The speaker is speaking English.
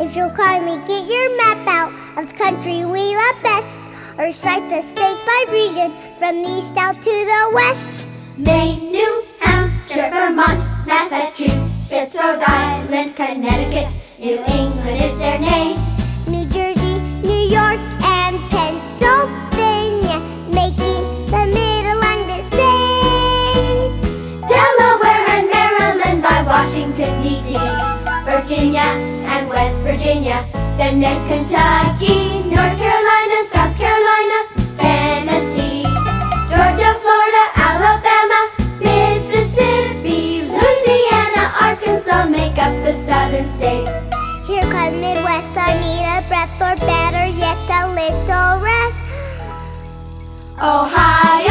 If you'll kindly get your map out of the country we love best, or cite the states by region from the east out to the west. Maine, New Hampshire, Vermont, Massachusetts, Rhode Island, Connecticut, New England is their name. New Jersey, New York, and Pennsylvania, making the Mid-Atlantic states. Delaware and Maryland by Washington, D.C., Virginia and West Virginia. Then there's Kentucky, North Carolina, South Carolina, Tennessee, Georgia, Florida, Alabama, Mississippi, Louisiana, Arkansas make up the southern states. Here comes Midwest, I need a breath, or better yet, a little rest. Ohio,